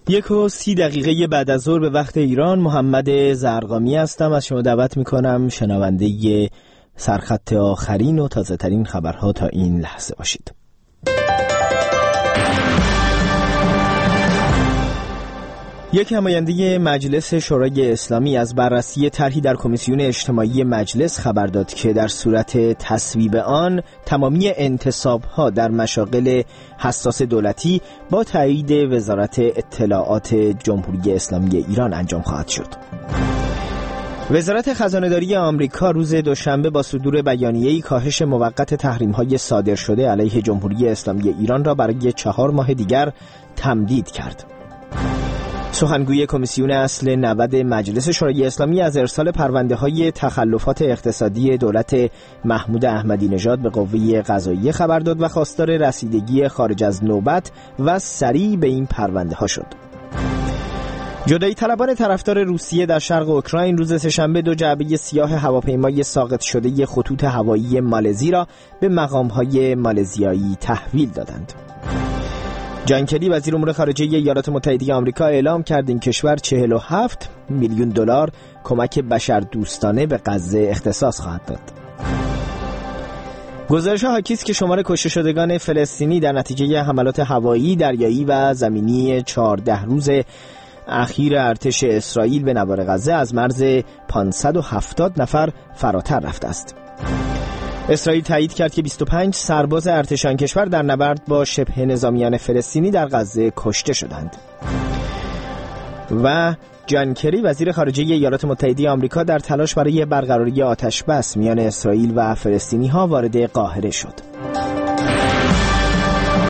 1:30 بعد از ظهر به وقت ایران، محمد زرقامی هستم. از شما دعوت میکنم شنونده سرخط آخرین و تازه ترین خبرها تا این لحظه باشید. یک نماینده مجلس شورای اسلامی از بررسی طرحی در کمیسیون اجتماعی مجلس خبر داد که در صورت تصویب آن تمامی انتصاب‌ها در مشاغل حساس دولتی با تایید وزارت اطلاعات جمهوری اسلامی ایران انجام خواهد شد. وزارت خزانه‌داری آمریکا روز دوشنبه با صدور بیانیه‌ای کاهش موقت تحریم‌های صادر شده علیه جمهوری اسلامی ایران را برای 4 ماه دیگر تمدید کرد. سخنگوی کمیسیون اصل 90 مجلس شورای اسلامی از ارسال پرونده‌های تخلفات اقتصادی دولت محمود احمدی نژاد به قوه قضاییه خبر داد و خواستار رسیدگی خارج از نوبت و سریع به این پرونده‌ها شد. جدایی طلبان طرفدار روسیه در شرق اوکراین روز سه‌شنبه 2 جعبه سیاه هواپیمای ساقط شده خطوط هوایی مالزی را به مقام‌های مالزیایی تحویل دادند. جان کری وزیر امور خارجه ایالات متحده آمریکا اعلام کرد این کشور 47 میلیون دلار کمک بشردوستانه به غزه اختصاص خواهد داد. گزارش حاکی است که شمار کشته شدگان فلسطینی در نتیجه حملات هوایی، دریایی و زمینی 14 روز اخیر ارتش اسرائیل به نوار غزه از مرز 570 نفر فراتر رفته است. اسرائیل تایید کرد که 25 سرباز ارتش آن کشور در نبرد با شبه نظامیان فلسطینی در غزه کشته شدند. و جان کری وزیر خارجه ایالات متحده آمریکا در تلاش برای برقراری آتش بس میان اسرائیل و فلسطینی‌ها وارد قاهره شد.